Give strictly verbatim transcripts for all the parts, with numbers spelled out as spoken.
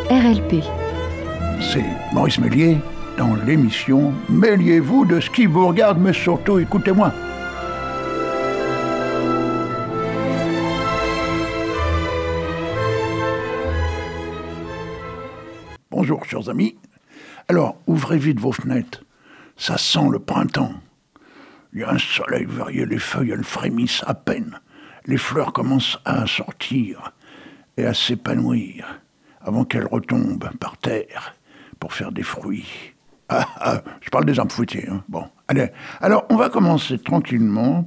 R L P. C'est Maurice Méliès dans l'émission « Mêliez-vous de ce qui vous regarde, mais surtout écoutez-moi ». Bonjour chers amis. Alors, ouvrez vite vos fenêtres, ça sent le printemps. Il y a un soleil, vous verriez, les feuilles, elles frémissent à peine. Les fleurs commencent à sortir et à s'épanouir avant qu'elles retombent par terre pour faire des fruits. Ah, ah, je parle des arbres fruitiers. Hein. Bon, allez. Alors, on va commencer tranquillement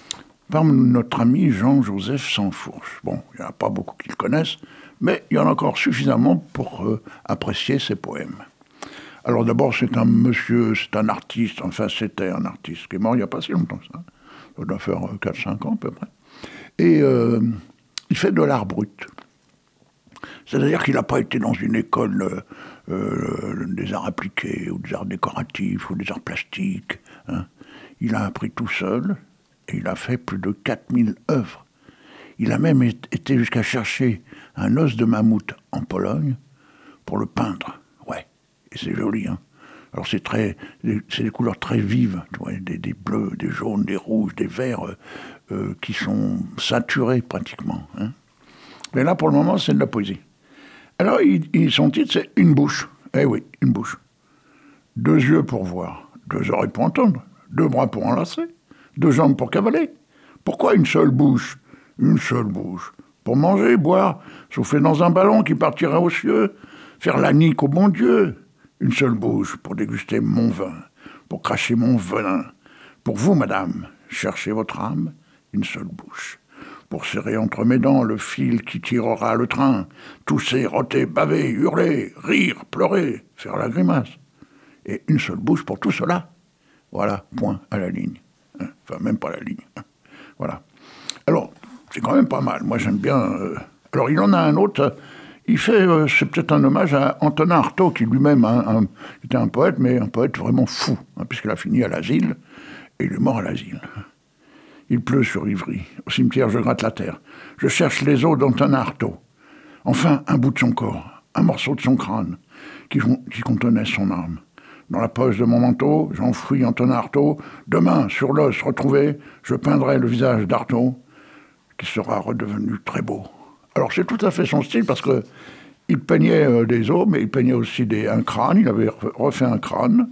par notre ami Jean-Joseph Sansfourche. Bon, il n'y en a pas beaucoup qui le connaissent, mais il y en a encore suffisamment pour euh, apprécier ses poèmes. Alors d'abord, c'est un monsieur, c'est un artiste, enfin c'était un artiste qui est mort il n'y a pas si longtemps que ça. Ça doit faire quatre cinq ans à peu près. Et euh, il fait de l'art brut. C'est-à-dire qu'il n'a pas été dans une école euh, euh, des arts appliqués, ou des arts décoratifs, ou des arts plastiques. Hein. Il a appris tout seul, et il a fait plus de quatre mille œuvres. Il a même été jusqu'à chercher un os de mammouth en Pologne pour le peindre. Ouais, et c'est joli, hein. Alors c'est très, c'est des couleurs très vives, tu vois, des, des bleus, des jaunes, des rouges, des verts euh, euh, qui sont saturés pratiquement. Hein. Mais là, pour le moment, c'est de la poésie. Alors, il, il, son titre, c'est « Une bouche ». Eh oui, une bouche. Deux yeux pour voir, deux oreilles pour entendre, deux bras pour enlacer, deux jambes pour cavaler. Pourquoi une seule bouche ? Une seule bouche. Pour manger, boire, souffler dans un ballon qui partira aux cieux, faire la nique au bon Dieu. Une seule bouche pour déguster mon vin, pour cracher mon venin. Pour vous, madame, cherchez votre âme, une seule bouche. Pour serrer entre mes dents le fil qui tirera le train, tousser, roter, baver, hurler, rire, pleurer, faire la grimace. Et une seule bouche pour tout cela. Voilà, point à la ligne. Hein, enfin, même pas la ligne. Hein, voilà. Alors, c'est quand même pas mal. Moi, j'aime bien... Euh... Alors, il en a un autre... Il fait, euh, c'est peut-être un hommage à Antonin Artaud, qui lui-même hein, un, était un poète, mais un poète vraiment fou, hein, puisqu'il a fini à l'asile, et il est mort à l'asile. Il pleut sur Ivry, au cimetière je gratte la terre. Je cherche les os d'Antonin Artaud. Enfin, un bout de son corps, un morceau de son crâne, qui, qui contenait son âme. Dans la poche de mon manteau, j'enfouis Antonin Artaud. Demain, sur l'os retrouvé, je peindrai le visage d'Artaud, qui sera redevenu très beau. Alors c'est tout à fait son style parce que il peignait euh, des os, mais il peignait aussi des, un crâne. Il avait refait un crâne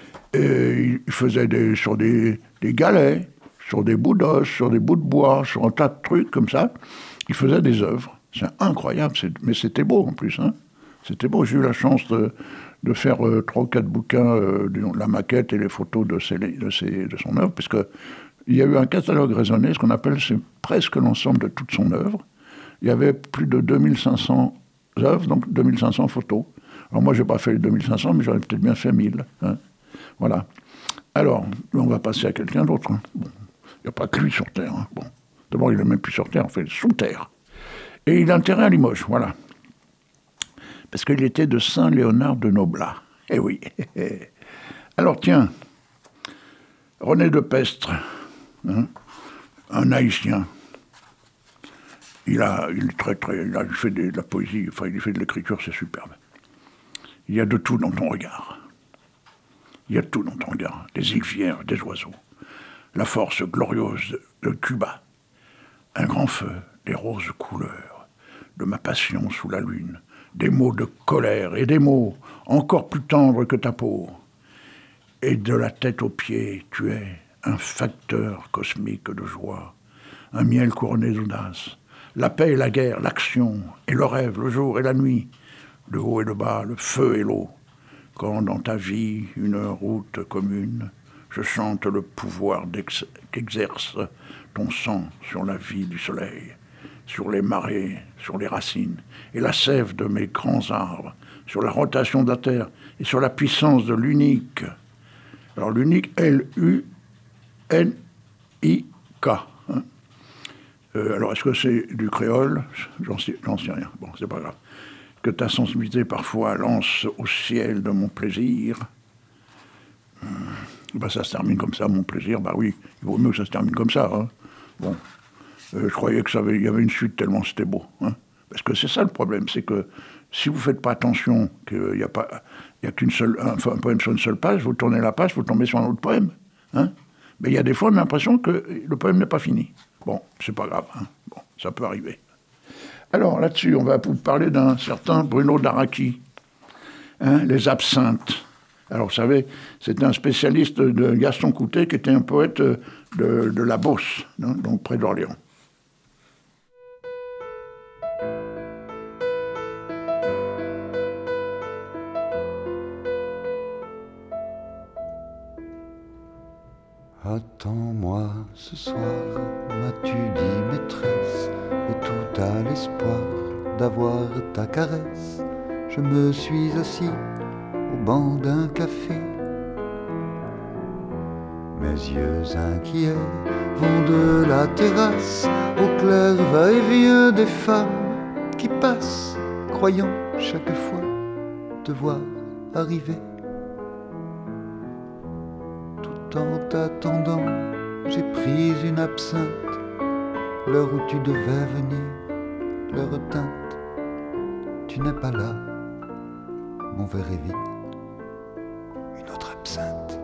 et il faisait des, sur des, des galets, sur des bouts d'os, sur des bouts de bois, sur un tas de trucs comme ça. Il faisait des œuvres. C'est incroyable, c'est, mais c'était beau en plus. Hein. C'était beau. J'ai eu la chance de, de faire euh, trois ou quatre bouquins, euh, de la maquette et les photos de, ses, de, ses, de son œuvre, parce que il y a eu un catalogue raisonné, ce qu'on appelle c'est presque l'ensemble de toute son œuvre. Il y avait plus de deux mille cinq cents œuvres, donc deux mille cinq cents photos. Alors moi, je n'ai pas fait les deux mille cinq cents, mais j'aurais peut-être bien fait mille. Hein. Voilà. Alors, on va passer à quelqu'un d'autre. Hein. Bon. Il n'y a pas que lui sur Terre. Hein. Bon. D'abord, il n'est même plus sur Terre, en fait, sous Terre. Et il a enterré à Limoges, voilà. Parce qu'il était de Saint-Léonard de Noblat. Eh oui. Alors, tiens, René de Pestre, hein, un Haïtien. Il a, il est très, très, il a fait de, de la poésie, enfin, il fait de l'écriture, c'est superbe. Il y a de tout dans ton regard. Il y a de tout dans ton regard. Des ivières, des oiseaux. La force glorieuse de, de Cuba. Un grand feu, des roses couleurs. De ma passion sous la lune. Des mots de colère et des mots encore plus tendres que ta peau. Et de la tête aux pieds, tu es un facteur cosmique de joie. Un miel couronné d'audace. La paix et la guerre, l'action et le rêve, le jour et la nuit, le haut et le bas, le feu et l'eau. Quand dans ta vie, une route commune, je chante le pouvoir qu'exerce ton sang sur la vie du soleil, sur les marées, sur les racines, et la sève de mes grands arbres, sur la rotation de la terre et sur la puissance de l'unique. Alors l'unique, L U N I K. Hein. Euh, alors, est-ce que c'est du créole ? J'en sais, j'en sais rien. Bon, c'est pas grave. Que ta sensibilité parfois lance au ciel de mon plaisir. Hum, ben, ça se termine comme ça, mon plaisir. Bah oui, il vaut mieux que ça se termine comme ça. Hein. Bon, euh, je croyais que ça avait, il y avait une suite tellement c'était beau. Hein. Parce que c'est ça le problème, c'est que si vous ne faites pas attention qu'il n'y a, pas, il y a qu'une seule, un, un poème sur une seule page, vous tournez la page, vous tombez sur un autre poème. Hein, mais il y a des fois, on a l'impression que le poème n'est pas fini. Bon, c'est pas grave, hein, bon, ça peut arriver. Alors là-dessus, on va vous parler d'un certain Bruno d'Araki, hein, les absinthes. Alors vous savez, c'est un spécialiste de Gaston Coutet qui était un poète de, de la Beauce, hein, donc près d'Orléans. Attends-moi ce soir, m'as-tu dit maîtresse, et tout à l'espoir d'avoir ta caresse. Je me suis assis au banc d'un café. Mes yeux inquiets vont de la terrasse au clair va-et-vient des femmes qui passent, croyant chaque fois te voir arriver. En t'attendant, j'ai pris une absinthe, l'heure où tu devais venir, l'heure teinte. Tu n'es pas là, mon verre est vide, une autre absinthe.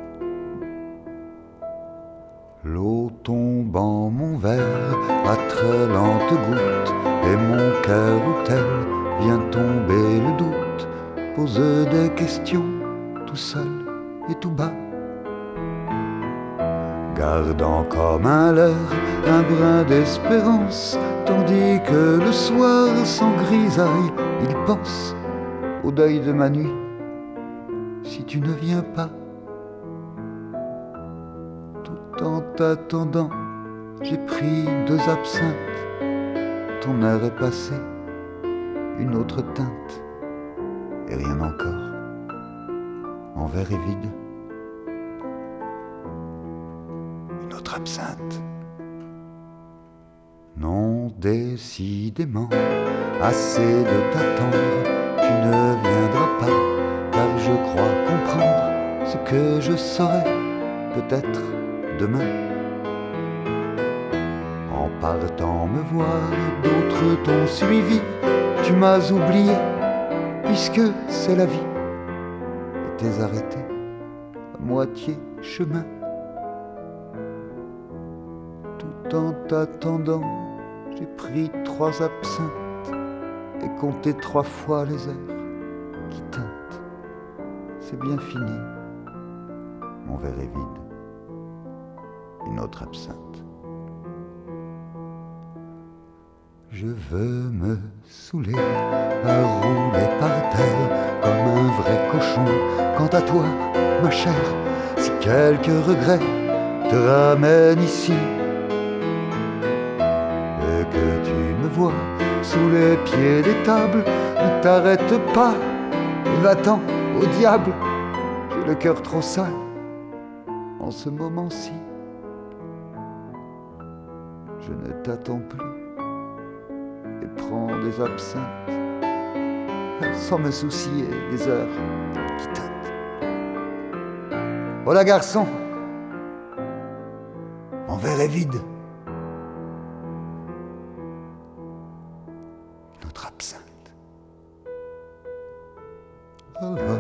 L'eau tombe en mon verre à très lente goutte, et mon cœur où tel vient tomber le doute, pose des questions tout seul et tout bas. Gardant comme un leurre un brin d'espérance, tandis que le soir sans grisaille, il pense au deuil de ma nuit, si tu ne viens pas. Tout en t'attendant, j'ai pris deux absinthes, ton air est passé, une autre teinte, et rien encore, mon verre est vide. Absinthe. Non, décidément, assez de t'attendre, tu ne viendras pas, car je crois comprendre ce que je saurai peut-être demain. En partant me voir, d'autres t'ont suivi, tu m'as oublié, puisque c'est la vie, et t'es arrêté à moitié chemin. En t'attendant, j'ai pris trois absinthes et compté trois fois les heures qui teintent. C'est bien fini, mon verre est vide, une autre absinthe. Je veux me saouler à rouler par terre comme un vrai cochon. Quant à toi, ma chère, si quelques regrets te ramènent ici, que tu me vois sous les pieds des tables, ne t'arrête pas et va-t'en au diable. J'ai le cœur trop sale en ce moment-ci. Je ne t'attends plus et prends des absinthes sans me soucier des heures qui teintent. Voilà garçon, mon verre est vide. Absinthe. Oh, oh.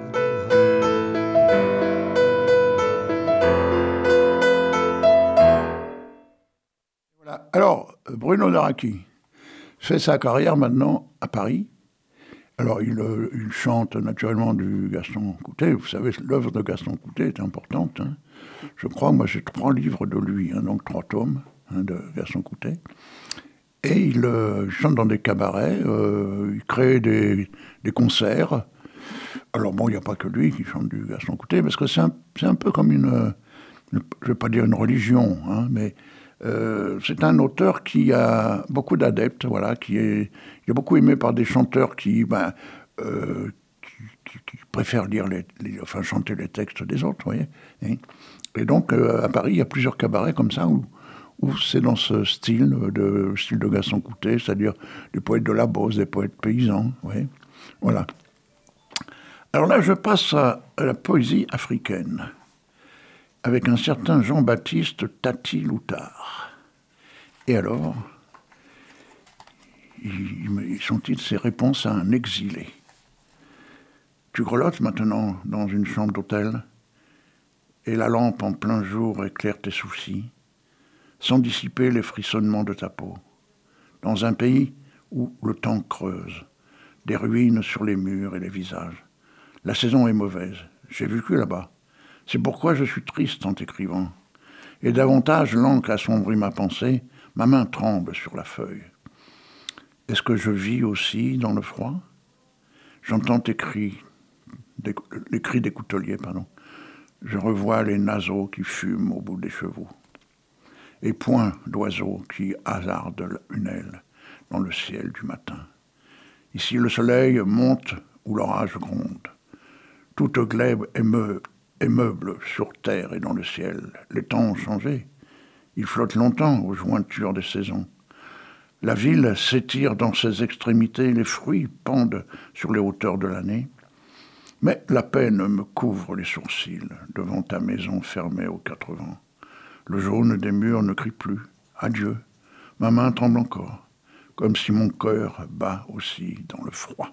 Voilà. Alors, Bruno d'Araki fait sa carrière maintenant à Paris. Alors, il, euh, il chante naturellement du Gaston Coutet. Vous savez, l'œuvre de Gaston Coutet est importante. Hein. Je crois, moi, j'ai trois livres de lui, hein, donc trois tomes hein, de Gaston Coutet. Et il euh, chante dans des cabarets, euh, il crée des, des concerts. Alors bon, il n'y a pas que lui qui chante du Gaston Coutet, parce que c'est un, c'est un peu comme une, je ne vais pas dire une religion, hein, mais euh, c'est un auteur qui a beaucoup d'adeptes, voilà, qui est, qui est beaucoup aimé par des chanteurs qui, ben, euh, qui, qui, qui préfèrent lire les, les, enfin, chanter les textes des autres, vous voyez. Et, et donc, euh, à Paris, il y a plusieurs cabarets comme ça où où c'est dans ce style de, style de Gaston Coutet, c'est-à-dire des poètes de la Beauce, des poètes paysans. Oui. Voilà. Alors là, je passe à, à la poésie africaine, avec un certain Jean-Baptiste Tati Loutard. Et alors, ils sont-ils ces réponses à un exilé? Tu grelottes maintenant dans une chambre d'hôtel, et la lampe en plein jour éclaire tes soucis, sans dissiper les frissonnements de ta peau. Dans un pays où le temps creuse, des ruines sur les murs et les visages. La saison est mauvaise, j'ai vécu là-bas. C'est pourquoi je suis triste en t'écrivant. Et davantage l'encre assombrit ma pensée, ma main tremble sur la feuille. Est-ce que je vis aussi dans le froid? J'entends tes cris, des, les cris des couteliers, pardon. Je revois les naseaux qui fument au bout des chevaux. Et point d'oiseaux qui hasardent une aile dans le ciel du matin. Ici le soleil monte où l'orage gronde. Toute glaive émeu, émeuble sur terre et dans le ciel. Les temps ont changé. Ils flottent longtemps aux jointures des saisons. La ville s'étire dans ses extrémités, les fruits pendent sur les hauteurs de l'année. Mais la peine me couvre les sourcils devant ta maison fermée aux quatre vents. Le jaune des murs ne crie plus. Adieu. Ma main tremble encore, comme si mon cœur bat aussi dans le froid.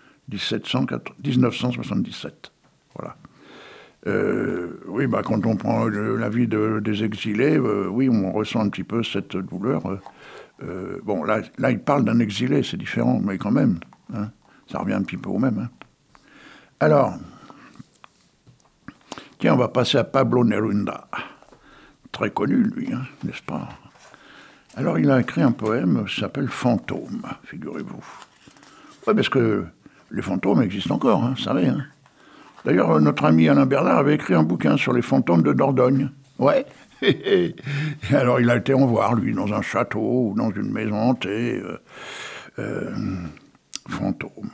dix-neuf cent soixante-dix-sept. Voilà. Euh, oui, bah, quand on prend la vie de, des exilés, euh, oui, on ressent un petit peu cette douleur. Euh, bon, là, là, il parle d'un exilé, c'est différent, mais quand même, hein, ça revient un petit peu au même. Hein. Alors, tiens, on va passer à Pablo Neruda. Très connu, lui, hein, n'est-ce pas? Alors, il a écrit un poème qui s'appelle « Fantôme », figurez-vous. Oui, parce que les fantômes existent encore, hein, vous savez. Hein. D'ailleurs, notre ami Alain Bernard avait écrit un bouquin sur les fantômes de Dordogne. Ouais. Et alors, il a été en voir, lui, dans un château ou dans une maison hantée. Euh, euh, fantôme.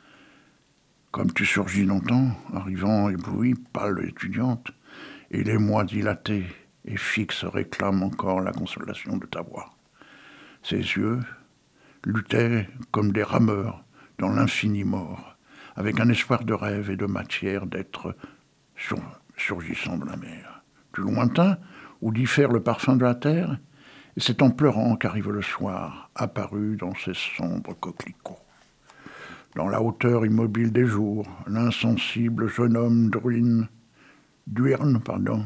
Comme tu surgis longtemps, arrivant éblouie, pâle étudiante, et les mois dilatés et fixes réclament encore la consolation de ta voix. Ses yeux luttaient comme des rameurs dans l'infini mort, avec un espoir de rêve et de matière d'être sur, surgissant de la mer. Du lointain, où diffère le parfum de la terre, et c'est en pleurant qu'arrive le soir, apparu dans ces sombres coquelicots. Dans la hauteur immobile des jours, l'insensible jeune homme druine, d'Uerne, pardon,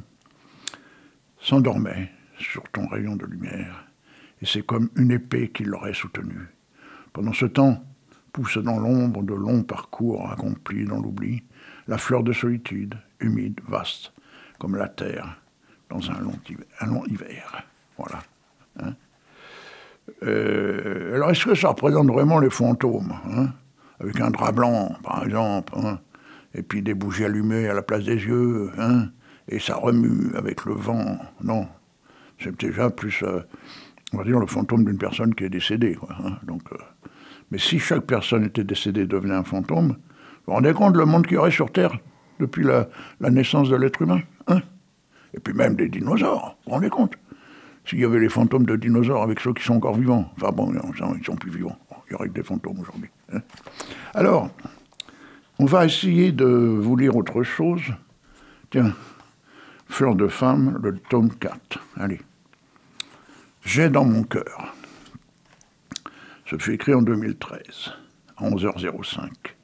s'endormait sur ton rayon de lumière, et c'est comme une épée qui l'aurait soutenu. Pendant ce temps, pousse dans l'ombre de longs parcours accomplis dans l'oubli, la fleur de solitude, humide, vaste, comme la terre dans un long hiver. Un long hiver. Voilà. Hein euh, alors, est-ce que ça représente vraiment les fantômes, hein, avec un drap blanc, par exemple, hein, et puis des bougies allumées à la place des yeux, hein, et ça remue avec le vent? Non, c'est déjà plus, euh, on va dire, le fantôme d'une personne qui est décédée, quoi, hein, donc, euh, mais si chaque personne était décédée devenait un fantôme, vous vous rendez compte le monde qu'il y aurait sur Terre depuis la, la naissance de l'être humain, hein? Et puis même des dinosaures, vous vous rendez compte? S'il y avait les fantômes de dinosaures avec ceux qui sont encore vivants, enfin bon, ils sont plus vivants, il y aurait que des fantômes aujourd'hui. Hein. Alors, on va essayer de vous lire autre chose. Tiens, Fleur de femme, le tome quatre. Allez. J'ai dans mon cœur. Ce fut écrit en deux mille treize, à onze heures cinq.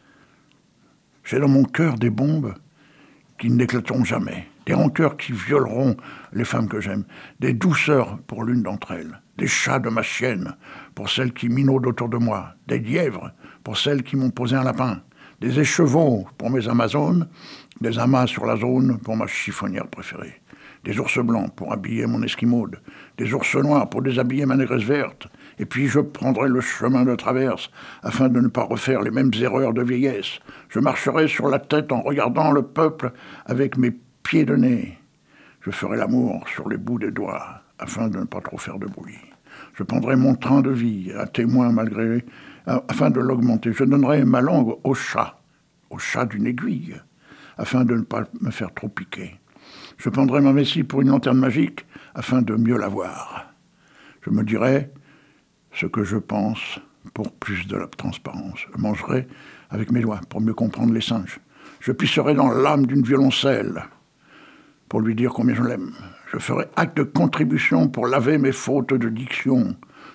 J'ai dans mon cœur des bombes qui n'éclateront jamais, des rancœurs qui violeront les femmes que j'aime, des douceurs pour l'une d'entre elles, des chats de ma chienne pour celles qui minaudent autour de moi, des lièvres pour celles qui m'ont posé un lapin, des écheveaux pour mes amazones, des amas sur la zone pour ma chiffonnière préférée, des ours blancs pour habiller mon esquimaude, des ours noirs pour déshabiller ma négresse verte, et puis je prendrai le chemin de traverse afin de ne pas refaire les mêmes erreurs de vieillesse. Je marcherai sur la tête en regardant le peuple avec mes pieds de nez. Je ferai l'amour sur les bouts des doigts afin de ne pas trop faire de bruit. Je prendrai mon train de vie à témoin malgré, afin de l'augmenter. Je donnerai ma langue au chat, au chat d'une aiguille, afin de ne pas me faire trop piquer. Je prendrai ma vessie pour une lanterne magique afin de mieux la voir. Je me dirai ce que je pense pour plus de la transparence. Je mangerai avec mes doigts pour mieux comprendre les singes. Je pisserai dans l'âme d'une violoncelle pour lui dire combien je l'aime. Je ferai acte de contribution pour laver mes fautes de diction.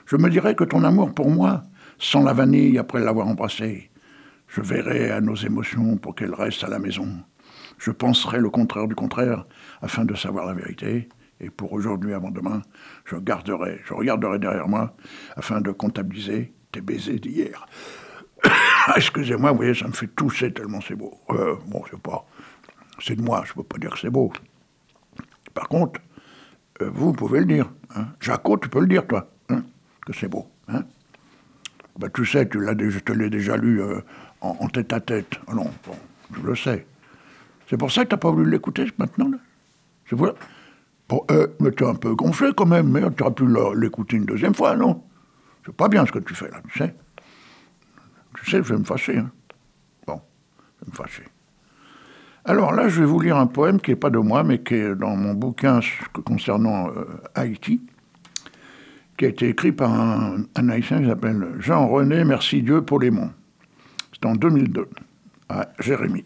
Je me dirais que ton amour pour moi, sans la vanille après l'avoir embrassée, je verrai à nos émotions pour qu'elles restent à la maison. Je penserai le contraire du contraire, afin de savoir la vérité. Et pour aujourd'hui avant demain, je garderai, je regarderai derrière moi, afin de comptabiliser tes baisers d'hier. Excusez-moi, vous voyez, ça me fait tousser tellement c'est beau. Euh, bon, c'est pas... C'est de moi, je peux pas dire que c'est beau. Par contre, euh, vous pouvez le dire. Hein. Jaco, tu peux le dire, toi, hein, que c'est beau. Hein. Ben, tu sais, tu l'as, je te l'ai déjà lu euh, en, en tête à tête. Oh non, bon, je le sais. C'est pour ça que tu n'as pas voulu l'écouter maintenant, là. C'est voilà. Bon, euh, mais tu es un peu gonflé quand même, mais tu aurais pu l'écouter une deuxième fois, non? C'est pas bien ce que tu fais là, tu sais. Tu sais, je vais me fâcher. Hein. Bon, je vais me fâcher. Alors là, je vais vous lire un poème qui n'est pas de moi, mais qui est dans mon bouquin concernant euh, Haïti, qui a été écrit par un, un Haïtien qui s'appelle Jean-René Merci Dieu pour les monts. C'est en deux mille deux, à Jérémie.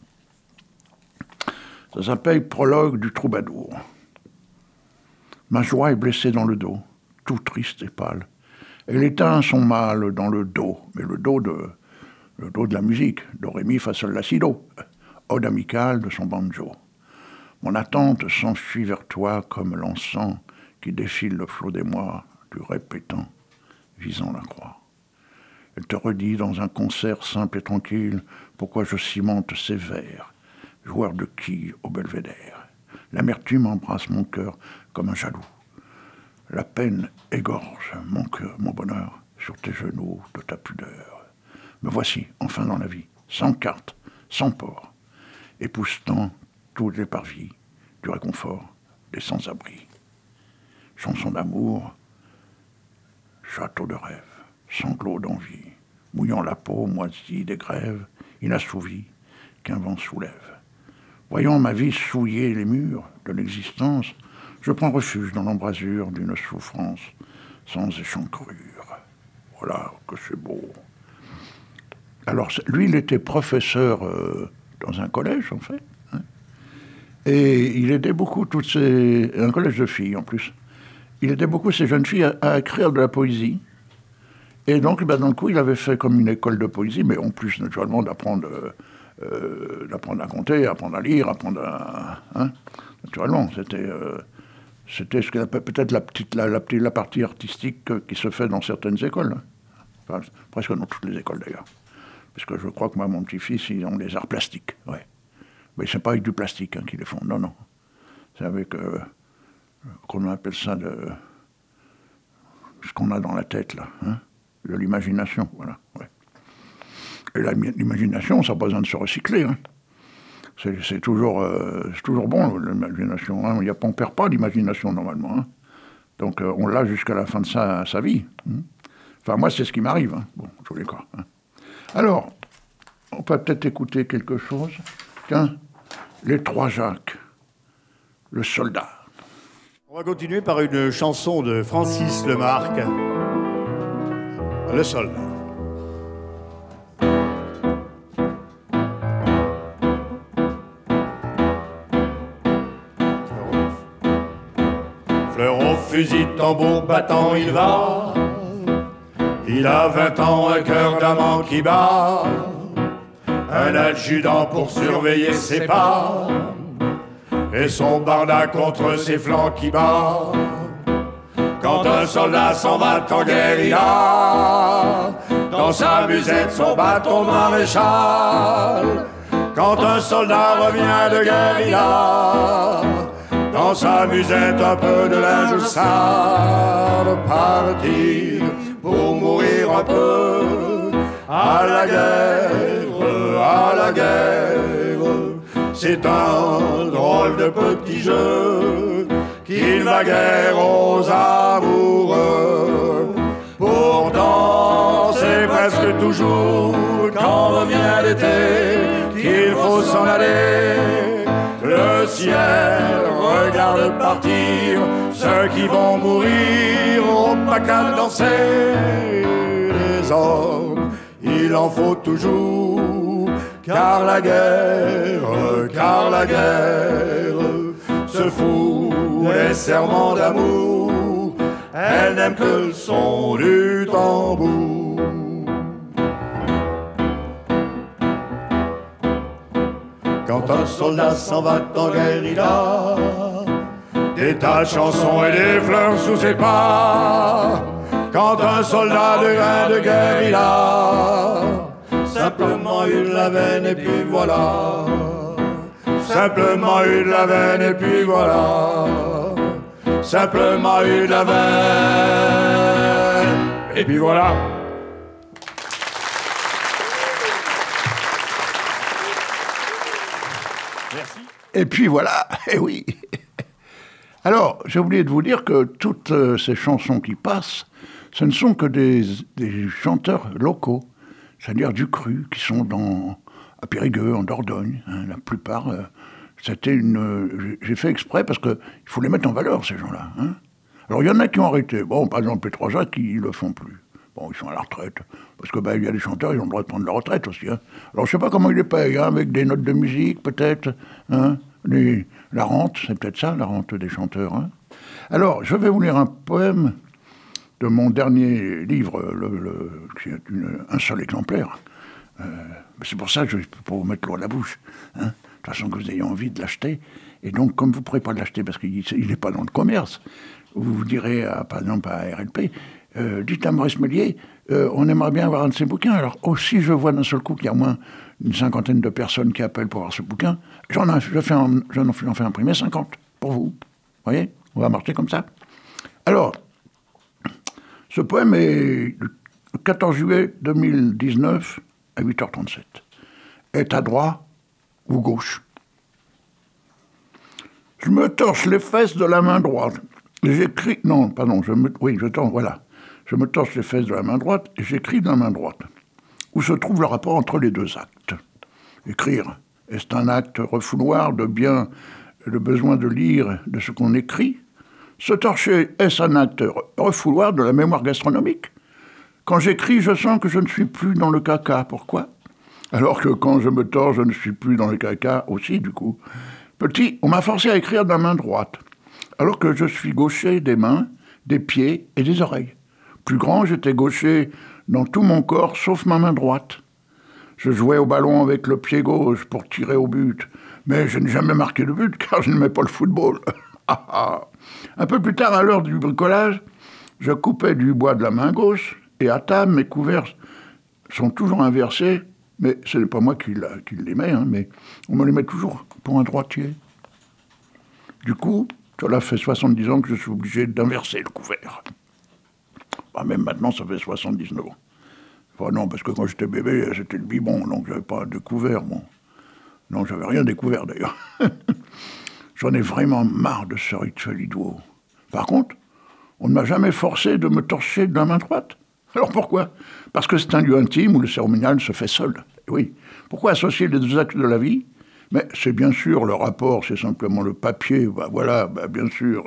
Ça s'appelle Prologue du troubadour. Ma joie est blessée dans le dos, tout triste et pâle. Elle éteint son mal dans le do, mais le do de, le do de la musique, do, ré, mi, fa, sol, la, si, do, ode amicale de son banjo. Mon attente s'enfuit vers toi comme l'encens qui défile le flot des mois du répétant, visant la croix. Elle te redit dans un concert simple et tranquille pourquoi je cimente ces vers, joueur de quilles au belvédère. L'amertume embrasse mon cœur comme un jaloux. La peine égorge mon cœur, mon bonheur, sur tes genoux de ta pudeur. Me voici, enfin dans la vie, sans carte, sans port, époussetant tous les parvis, du réconfort, des sans-abri. Chanson d'amour, château de rêve, sanglots d'envie, mouillant la peau moisie des grèves, inassouvis qu'un vent soulève. Voyant ma vie souiller les murs de l'existence, je prends refuge dans l'embrasure d'une souffrance sans échancrure. Voilà que c'est beau. Alors, lui, il était professeur euh, dans un collège, en fait. Hein, et il aidait beaucoup toutes ces... un collège de filles, en plus. Il aidait beaucoup ces jeunes filles à, à écrire de la poésie. Et donc, ben, dans le coup, il avait fait comme une école de poésie, mais en plus, naturellement, d'apprendre... Euh, Euh, d'apprendre à compter, apprendre à lire, apprendre à... Hein, naturellement, c'était, euh, c'était ce qu'on appelle peut-être la, petite, la, la, la partie artistique qui se fait dans certaines écoles. Hein. Enfin, presque dans toutes les écoles, d'ailleurs. Parce que je crois que moi, mon petit-fils, ils ont les arts plastiques, ouais. Mais c'est pas avec du plastique hein, qu'ils les font, non, non. C'est avec, euh, qu'on appelle ça, de, ce qu'on a dans la tête, là, hein, de l'imagination, voilà, ouais. Et la, l'imagination, ça n'a pas besoin de se recycler. Hein. C'est, c'est, toujours, euh, c'est toujours bon, l'imagination. Hein. Y a, on ne perd pas l'imagination, normalement. Hein. Donc, euh, on l'a jusqu'à la fin de sa, sa vie. Hein. Enfin, moi, c'est ce qui m'arrive. Hein. Bon, en tous les cas. Hein. Alors, on peut peut-être écouter quelque chose. Tiens, les trois Jacques, le soldat. On va continuer par une chanson de Francis Lemarque, le soldat. Fusil, tambour battant, il va. Il a vingt ans, un cœur d'amant qui bat. Un adjudant pour surveiller ses pas. Et son barda contre ses flancs qui bat. Quand un soldat s'en va en guérilla, dans sa musette son bâton de maréchal. Quand un soldat revient de guérilla, dans sa musette un peu de linge sale, partir pour mourir un peu. À la guerre, à la guerre, c'est un drôle de petit jeu qu'il va guère aux amoureux. Pourtant c'est presque toujours quand revient l'été qu'il faut s'en aller. Le ciel regarde partir ceux qui vont mourir au bacal danser. Les hommes, il en faut toujours, car la guerre, car la guerre se fout des serments d'amour. elle n'aime que le son du tambour. Quand un soldat s'en va en guérilla, des tas de chansons et des fleurs sous ses pas. Quand un soldat devient de guérilla, simplement eu de la veine et puis voilà. Simplement eu de la veine et puis voilà. Simplement eu de la veine et puis voilà. Merci. Et puis voilà, eh oui. Alors, j'ai oublié de vous dire que toutes euh, ces chansons qui passent, ce ne sont que des, des chanteurs locaux, c'est-à-dire du cru, qui sont dans, à Périgueux, en Dordogne. Hein, la plupart, euh, c'était une... Euh, j'ai fait exprès parce qu'il faut les mettre en valeur, ces gens-là. Hein. Alors, il y en a qui ont arrêté. Bon, par exemple, P trois Jacques, ils ne le font plus. Bon, ils sont à la retraite. Parce que, ben, il y a des chanteurs, ils ont le droit de prendre la retraite aussi. Hein. Alors, je ne sais pas comment ils les payent, hein, avec des notes de musique, peut-être. Hein. Les, la rente, c'est peut-être ça, la rente des chanteurs. Hein. Alors, je vais vous lire un poème de mon dernier livre, le, le, qui est une, un seul exemplaire. Euh, c'est pour ça que je peux pas vous mettre l'eau à la bouche. Hein. De toute façon, que vous ayez envie de l'acheter. Et donc, comme vous ne pourrez pas l'acheter parce qu'il n'est pas dans le commerce, vous vous direz, à, par exemple, à R L P, euh, dites à Maurice Méliès, euh, on aimerait bien avoir un de ces bouquins. Alors, aussi, je vois d'un seul coup qu'il y a au moins une cinquantaine de personnes qui appellent pour avoir ce bouquin. J'en, ai, je fais un, j'en fais imprimer cinquante pour vous. Vous voyez, on va marcher comme ça. Alors, ce poème est le quatorze juillet deux mille dix-neuf à huit heures trente-sept. Est à droite ou gauche. Je me torche les fesses de la main droite. Et j'écris... Non, pardon, je me... Oui, je torche, voilà. Je me torche les fesses de la main droite et j'écris de la main droite. Où se trouve le rapport entre les deux actes. Écrire, est-ce un acte refouloir de bien le besoin de lire de ce qu'on écrit? Se torcher, est-ce un acte refouloir de la mémoire gastronomique? Quand j'écris, je sens que je ne suis plus dans le caca. Pourquoi? Alors que quand je me torche, je ne suis plus dans le caca aussi, du coup. Petit, on m'a forcé à écrire de la main droite, alors que je suis gaucher des mains, des pieds et des oreilles. Plus grand, j'étais gaucher dans tout mon corps, sauf ma main droite. Je jouais au ballon avec le pied gauche pour tirer au but, mais je n'ai jamais marqué de but, car je n'aimais pas le football. Un peu plus tard, à l'heure du bricolage, je coupais du bois de la main gauche, et à table, mes couverts sont toujours inversés, mais ce n'est pas moi qui, la, qui les mets, hein, mais on me les met toujours pour un droitier. Du coup, cela fait soixante-dix ans que je suis obligé d'inverser le couvert. Bah, même maintenant, ça fait soixante-dix-neuf ans. Enfin non, parce que quand j'étais bébé, c'était le biberon, donc j'avais pas de couvert, bon. Non, j'avais rien découvert, d'ailleurs. J'en ai vraiment marre de ce rituel idiot. Par contre, on ne m'a jamais forcé de me torcher de la main droite. Alors pourquoi? Parce que c'est un lieu intime où le cérémonial se fait seul. Et oui. Pourquoi associer les deux actes de la vie? Mais c'est bien sûr le rapport, c'est simplement le papier. Bah voilà, bah bien sûr.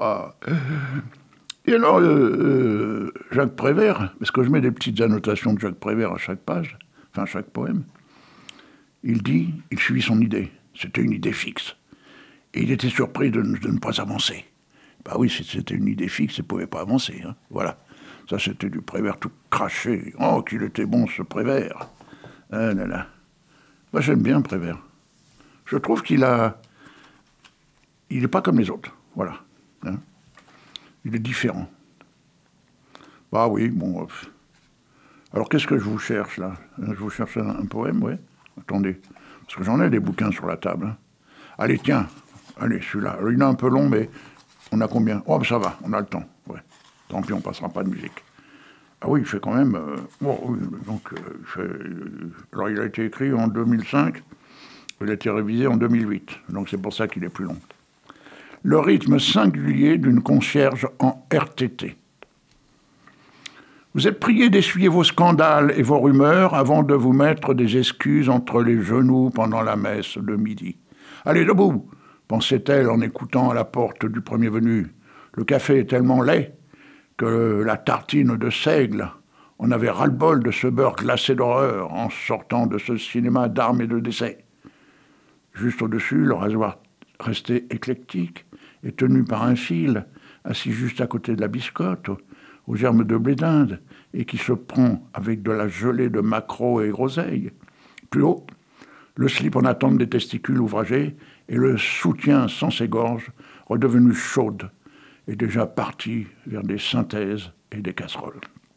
Et alors, euh, euh, Jacques Prévert, parce que je mets des petites annotations de Jacques Prévert à chaque page, enfin à chaque poème, il dit, il suivit son idée. C'était une idée fixe. Et il était surpris de, de ne pas avancer. Bah oui, c'était une idée fixe, il ne pouvait pas avancer. Hein. Voilà. Ça, c'était du Prévert tout craché. Oh, qu'il était bon, ce Prévert. Ah là là. Moi, j'aime bien Prévert. Je trouve qu'il a... Il n'est pas comme les autres. Voilà. Hein. Il est différent. Bah oui, bon... Euh... Alors, qu'est-ce que je vous cherche, là? Je vous cherche un, un poème, oui? Attendez. Parce que j'en ai des bouquins sur la table. Hein. Allez, tiens. Allez, celui-là. Il est un peu long, mais on a combien? Oh, ben ça va, on a le temps. Ouais. Tant pis, on passera pas de musique. Ah oui, il fait quand même... Euh... Oh, oui, donc, euh, il fait... Alors, il a été écrit en deux mille cinq, il a été révisé en deux mille huit. Donc, c'est pour ça qu'il est plus long. Le rythme singulier d'une concierge en R T T. Vous êtes prié d'essuyer vos scandales et vos rumeurs avant de vous mettre des excuses entre les genoux pendant la messe de midi. Allez, debout, pensait-elle en écoutant à la porte du premier venu. Le café est tellement laid que la tartine de seigle, on avait ras-le-bol de ce beurre glacé d'horreur en sortant de ce cinéma d'armes et de décès. Juste au-dessus, le rasoir resté éclectique et tenu par un fil assis juste à côté de la biscotte, aux germes de blé d'Inde, et qui se prend avec de la gelée de maquereau et groseille. Plus haut, le slip en attente des testicules ouvragés et le soutien sans ses gorges, redevenu chaude, et déjà parti vers des synthèses et des casseroles.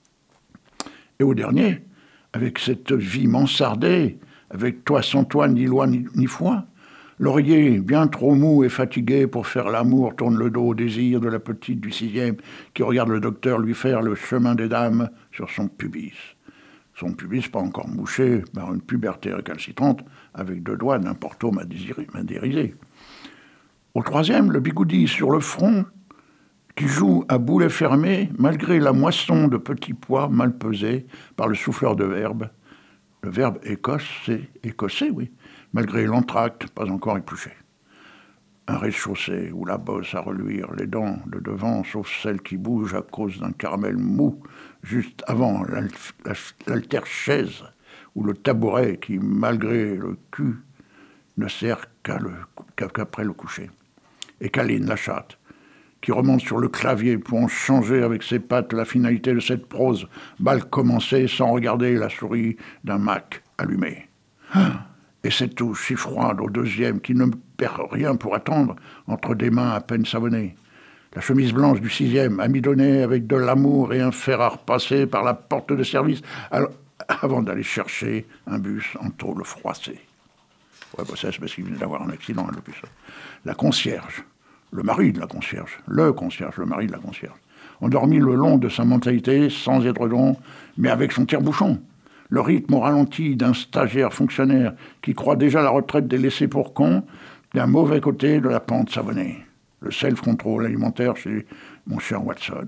Et au dernier, avec cette vie mansardée, avec toi sans toi, ni loi ni, ni foi, l'oreiller, bien trop mou et fatigué pour faire l'amour, tourne le dos au désir de la petite du sixième qui regarde le docteur lui faire le chemin des dames sur son pubis. Son pubis pas encore mouché par une puberté récalcitrante avec deux doigts d'un porto madérisé. Au troisième, le bigoudi sur le front qui joue à boulet fermé malgré la moisson de petits pois mal pesés par le souffleur de verbe. Le verbe écossais, écossais, oui, malgré l'entracte pas encore épluché. Un rez-de-chaussée où la bosse à reluire, les dents de devant, sauf celles qui bougent à cause d'un caramel mou, juste avant l'altère-chaise, ou le tabouret qui, malgré le cul, ne sert qu'à le, qu'après le coucher. Et Caline, la chatte, qui remonte sur le clavier pour en changer avec ses pattes la finalité de cette prose, mal commencée sans regarder la souris d'un Mac allumé. Et cette touche si froide au deuxième qui ne perd rien pour attendre entre des mains à peine savonnées. La chemise blanche du sixième, amidonnée avec de l'amour et un fer à repasser par la porte de service alors, avant d'aller chercher un bus en tôle froissée. Ouais, bah ça, c'est parce qu'il venait d'avoir un accident, le bus. La concierge, le mari de la concierge, le concierge, le mari de la concierge, endormi le long de sa mentalité, sans édredon, mais avec son tire-bouchon. Le rythme au ralenti d'un stagiaire fonctionnaire qui croit déjà la retraite des laissés pour cons d'un mauvais côté de la pente savonnée. Le self-control alimentaire chez mon cher Watson.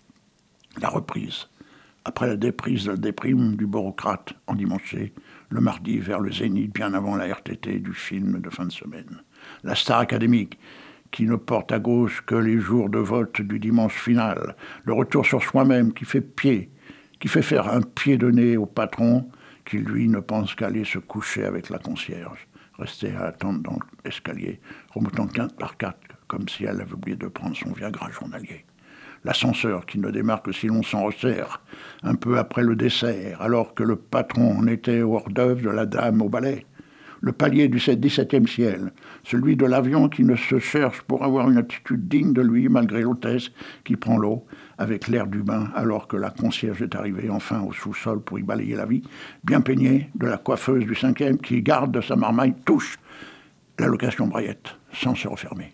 La reprise, après la déprise de la déprime du bureaucrate endimanché, le mardi vers le zénith bien avant la R T T du film de fin de semaine. La star académique qui ne porte à gauche que les jours de vote du dimanche final. Le retour sur soi-même qui fait pied, qui fait faire un pied de nez au patron, qui lui ne pense qu'à aller se coucher avec la concierge, rester à attendre dans l'escalier, remontant quatre par quatre, comme si elle avait oublié de prendre son Viagra journalier. L'ascenseur qui ne démarre que si l'on s'en resserre, un peu après le dessert, alors que le patron en était au hors-d'œuvre de la dame au balai. Le palier du dix-septième ciel, celui de l'avion qui ne se cherche pour avoir une attitude digne de lui, malgré l'hôtesse qui prend l'eau, avec l'air du bain, alors que la concierge est arrivée enfin au sous-sol pour y balayer la vie, bien peignée de la coiffeuse du cinquième qui garde de sa marmaille, touche la location Brayette, sans se refermer.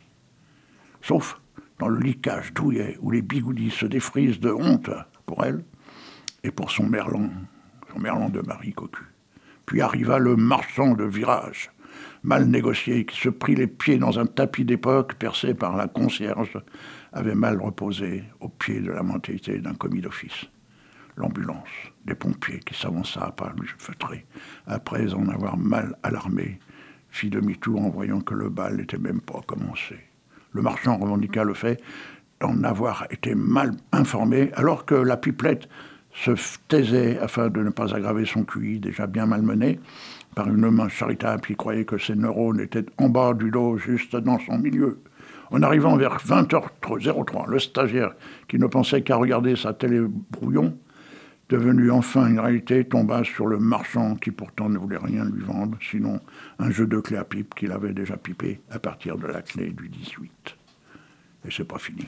Sauf dans le licage douillet où les bigoudis se défrisent de honte pour elle et pour son merlan, son merlan de Marie cocu. Puis arriva le marchand de virage, mal négocié, qui se prit les pieds dans un tapis d'époque percé par la concierge, avait mal reposé au pied de la mentalité d'un commis d'office. L'ambulance, des pompiers qui s'avança à pas lui feutré, après en avoir mal alarmé, fit demi-tour en voyant que le bal n'était même pas commencé. Le marchand revendiqua le fait d'en avoir été mal informé, alors que la pipelette se taisait afin de ne pas aggraver son Q I, déjà bien malmené, par une main charitable qui croyait que ses neurones étaient en bas du dos, juste dans son milieu. En arrivant vers vingt heures zéro trois, le stagiaire, qui ne pensait qu'à regarder sa télé brouillon, devenu enfin une réalité, tomba sur le marchand qui pourtant ne voulait rien lui vendre, sinon un jeu de clé à pipe qu'il avait déjà pipé à partir de la clé du dix-huit. Et c'est pas fini.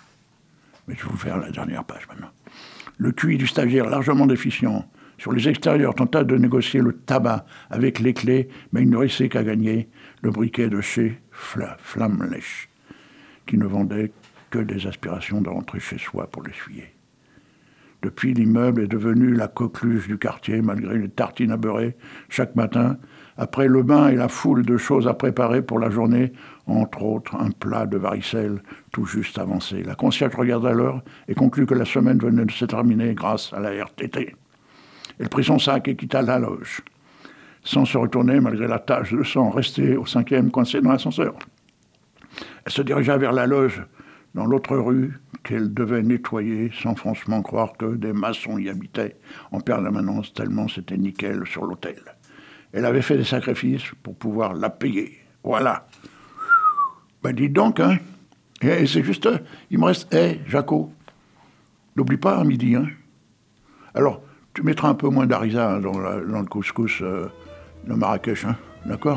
Mais je vais vous faire la dernière page maintenant. Le Q I du stagiaire largement déficient. Sur les extérieurs, tenta de négocier le tabac avec les clés, mais il ne restait qu'à gagner le briquet de chez Fla, Flamme-Lèche, qui ne vendait que des aspirations de rentrer chez soi pour l'essuyer. Depuis, l'immeuble est devenu la coqueluche du quartier, malgré les tartines à beurrer chaque matin, après le bain et la foule de choses à préparer pour la journée, entre autres un plat de varicelle tout juste avancé. La concierge regarda l'heure et conclut que la semaine venait de se terminer grâce à la R T T. Elle prit son sac et quitta la loge, sans se retourner malgré la tache de sang restée au cinquième coincée dans l'ascenseur. Elle se dirigea vers la loge dans l'autre rue qu'elle devait nettoyer sans franchement croire que des maçons y habitaient en permanence tellement c'était nickel sur l'hôtel. Elle avait fait des sacrifices pour pouvoir la payer. Voilà. Ben dites donc, hein, Et c'est juste, il me reste, hé, hey, Jaco, n'oublie pas à midi, hein. Alors, tu mettras un peu moins d'harissa hein, dans, dans le couscous euh, de Marrakech, hein, d'accord ?